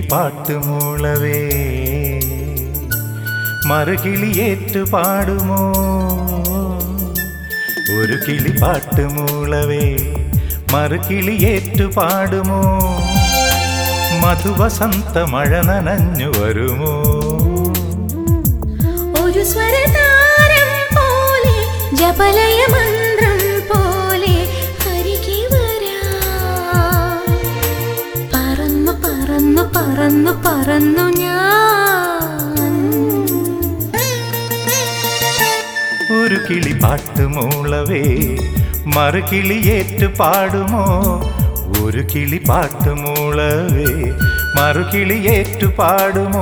പാട്ട് മൂളവേ മറുകിളിയേറ്റു പാടുമോ ഒരു കിളി പാട്ട് മൂളവേ മറുകിളിയേറ്റു പാടുമോ മധുവസന്ത മഴ നനഞ്ഞു വരുമോ ഒരു സ്വരതാരം പോലെ ജപലയ മന്ത്രം പോലെ അരികെ വരാം പറന്നു പറന്നു പറന്നു പറന്നു ഞാൻ ഒരു കിളി പാട്ട് മൂളവേ മറുകിളിയേറ്റു പാടുമോ ഒരു കിളി പാട്ട് മൂളവേ മറുകിളിയേറ്റു പാടുമോ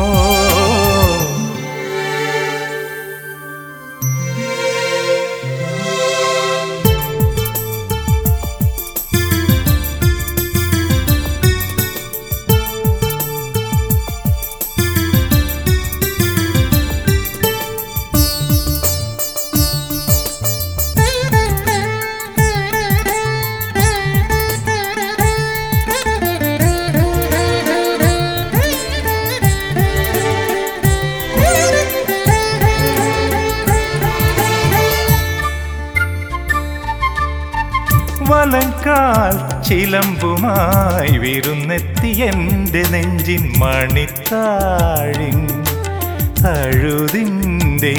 വലങ്കാൽ ചിലമ്പുമായി വിരുന്നെത്തി എൻ്റെ നെഞ്ചിൻ മണിത്താഴിൻ അഴുതിൻ്റെ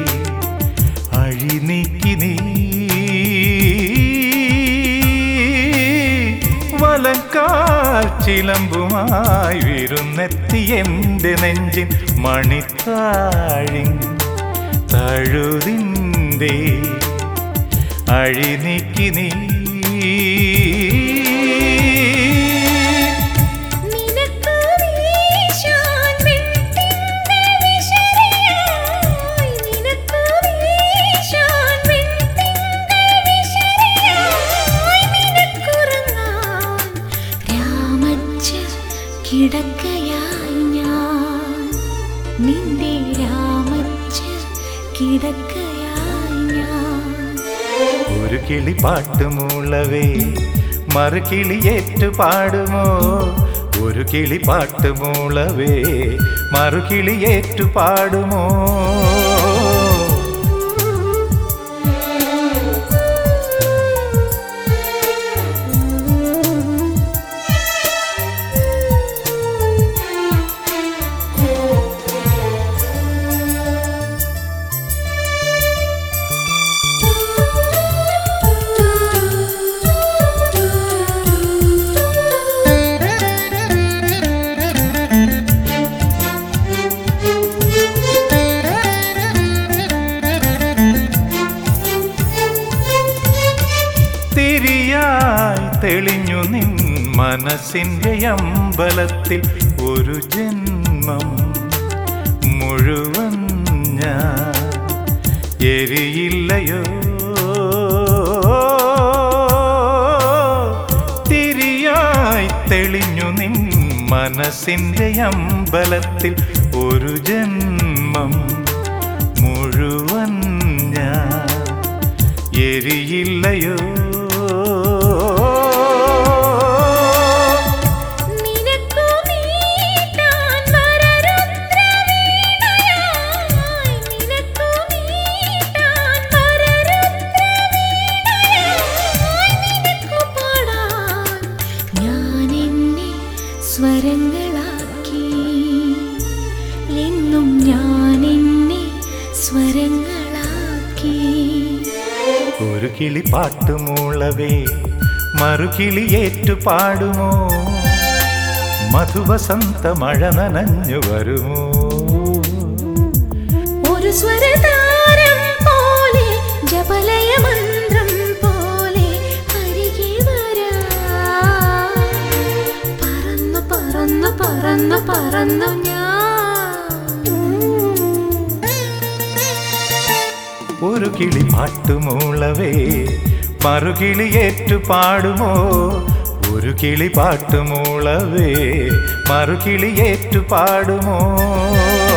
അഴിനീക്കി നീ വലങ്കാൽ ചിലമ്പുമായി വിരുന്നെത്തി എൻ്റെ നെഞ്ചിൻ മണിത്താഴിൻ തഴുതിൻ്റെ അഴിനീക്കി നീ കിടക്കയായി ഞാൻ നിന്റെ രാമച്ച കിടക്കയായി ഞാൻ ഒരു കിളി പാട്ട് മൂളവേ മറുകിളിയേറ്റു പാടുമോ ഒരു കിളി പാട്ട് മൂളവേ മറുകിളിയേറ്റു പാടുമോ തിരിയായി തെളിഞ്ഞു നിൻ മനസ്സിൻ്റെ അമ്പലത്തിൽ ഒരു ജന്മം മുഴുവൻ ഞാൻ എരിയില്ലയോ തിരിയായി തെളിഞ്ഞു നിൻ മനസ്സിൻ്റെ അമ്പലത്തിൽ ഒരു ജന്മം മുഴുവൻ ഞാൻ എരിയില്ലയോ സ്വരങ്ങളാക്കി എന്നും ഞാൻ എന്നെ സ്വരങ്ങളാക്കി ഒരു കിളി പാട്ട് മൂളവേ മറുകിളിയേറ്റു പാടുമോ മധുവസന്ത മഴ നനഞ്ഞു വരുമോ ഒരു സ്വരതാരം പോലെ ജപലയ മന്ത്രം പോലെ അരികെ വരാം പറന്നു പറന്നു പറന്നു പറന്നു ഞാൻ ഒരു കിളി പാട്ട് മൂളവേ മറുകിളിയേറ്റു പാടുമോ ഒരു കിളി പാട്ട് മൂളവേ മറുകിളിയേറ്റു പാടുമോ